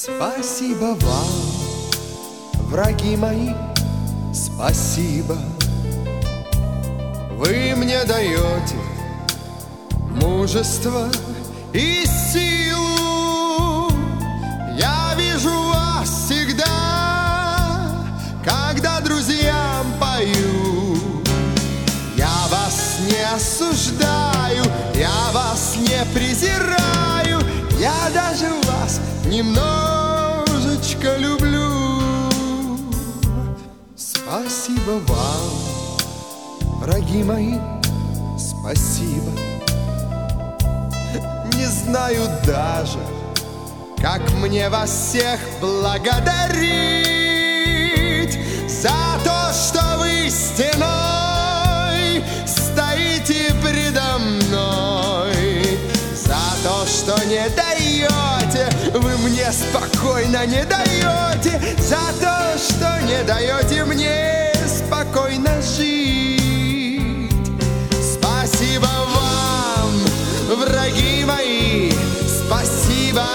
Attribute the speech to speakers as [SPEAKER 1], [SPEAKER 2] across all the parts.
[SPEAKER 1] Спасибо вам, враги мои, спасибо. Вы мне даете мужество и силу. Я вижу вас всегда, когда друзьям пою. Я вас не осуждаю, я вас не презираю, я даже вас немножечко люблю. Спасибо вам, враги мои, спасибо. Не знаю даже, как мне вас всех благодарить за то, что вы стеной стоите предо мной, за то, что не даете, вы мне спокойно не даете, за то, что не даете мне спокойно жить. Спасибо вам, враги мои, спасибо.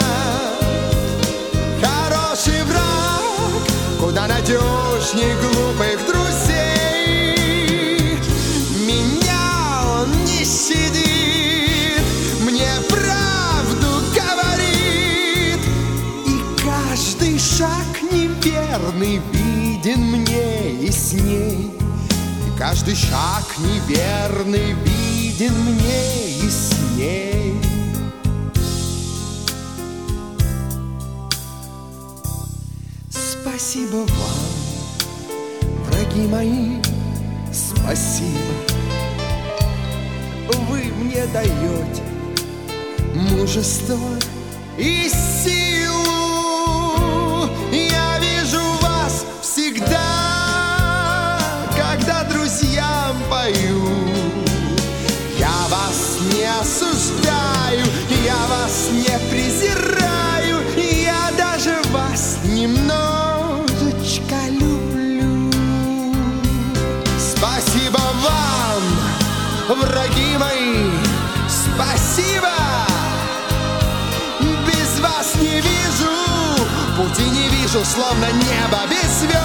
[SPEAKER 1] Хороший враг куда надежней глупых друзей. Меня он не щадит, мне правду говорит, и каждый шаг неверный виден мне ясней, и каждый шаг неверный виден мне ясней. Спасибо вам, враги мои, спасибо. Вы мне даете мужество и силу. Я вижу вас всегда, когда друзьям пою. Я вас не осуждаю, я вас не презираю, я даже вас немножечко люблю. Спасибо вам, враги мои, спасибо. Без вас не вижу, пути не вижу, словно небо без звезд.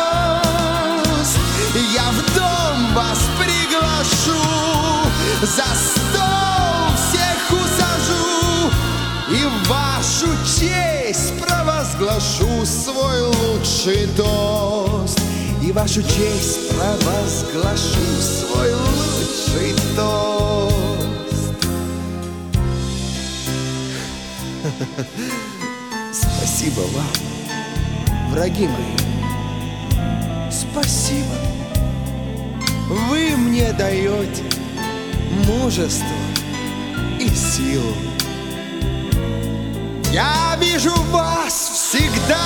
[SPEAKER 1] Я в дом вас приглашу, за стол всех усажу и в вашу честь провозглашу свой лучший тост. И в вашу честь провозглашу свой лучший тост. Спасибо вам, враги мои, спасибо. Вы мне даете мужество и силу. Я вижу вас всегда,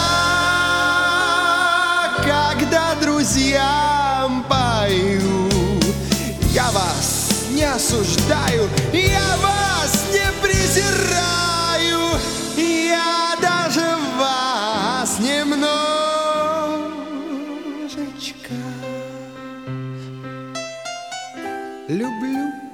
[SPEAKER 1] когда друзьям пою. Я вас не осуждаю, я вас не презираю, я даже вас немножечко люблю.